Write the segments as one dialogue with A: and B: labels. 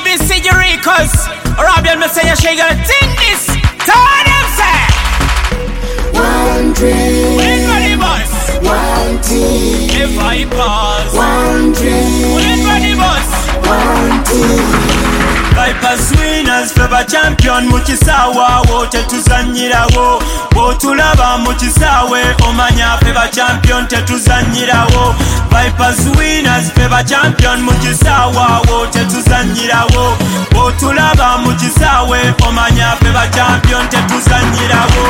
A: BBC Eureka's Arabian Messiah, she gonna think this. Tell them say
B: one dream,
A: everybody boss,
B: one team,
A: if I pass,
B: one dream,
A: everybody boss,
B: one team.
A: Vipers winners, feba champion mukisawa wote tuzanyirawo. Botulaba mukisawe omanya feba champion tetuzanyirawo. Vipers winners, feba champion mukisawa wote tuzanyirawo. Botulaba mukisawe omanya feba champion tetuzanyirawo.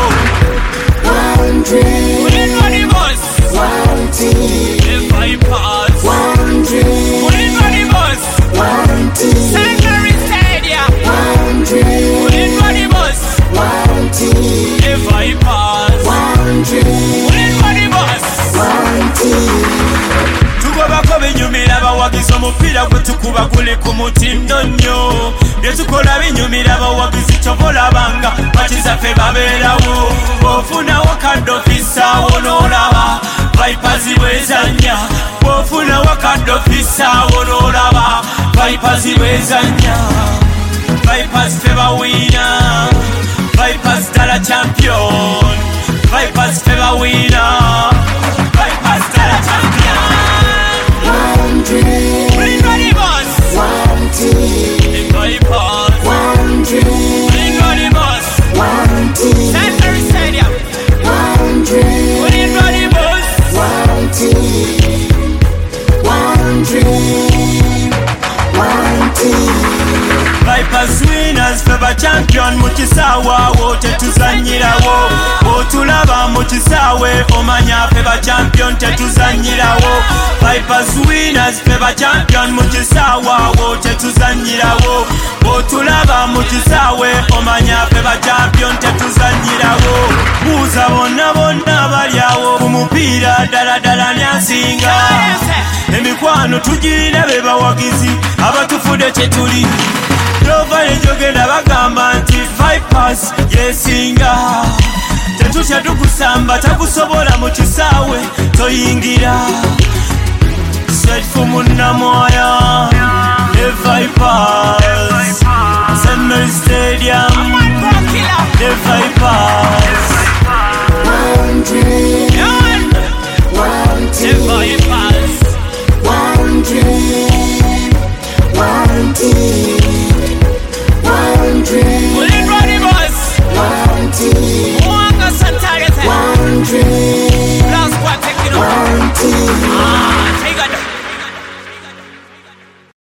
B: One dream,
A: everybody boss,
B: one team,
A: if I pass,
B: one dream,
A: everybody boss,
B: one team,
A: Secondary Stadium,
B: one dream,
A: everybody boss,
B: one team,
A: if I pass,
B: one dream,
A: everybody boss,
B: one team.
A: tugobako binyumira abawagizi omupiira gwe tukuba guli ku mutindo nnyo. Bye tukola binyumira abawagizi kyobolabanga bakizaffe babeerawo. Bw'ofunawo kadde ofisaawo n'olaba Vipers bwezanya. Bw'ofunawo kadde ofisaawo n'olaba Vipers bwezanya. Vipers ffe bawina, Vipers ddala champion, Vipers ffe bawina, Vipers ddala champion.
B: One dream,
A: Everybody boss,
B: one team,
A: everybody boss,
B: one dream,
A: everybody boss,
B: one team,
A: Secondary Stadium,
B: one dream,
A: everybody boss,
B: one team, one dream, one team.
A: Vipers winners, feba champion mukisawa wote tuzanyirawo. Botulaba mukisawe omanya feba champion tetuzanyirawo. Vipers winners, feba champion mukisawa wote tuzanyirawo. Botulaba mukisawe omanya feba champion tetuzanyirawo. Buuza bonna bonna balyawo ku mupiira ddala nyasinga. Emikwano tugirina be bawagizi abatufudde kyetuli. Nova ejogenda bagamba nti Vipers yesinga. Tetutya tukusamba takusobola mu kisaawe toyingira. Straight for munnamoya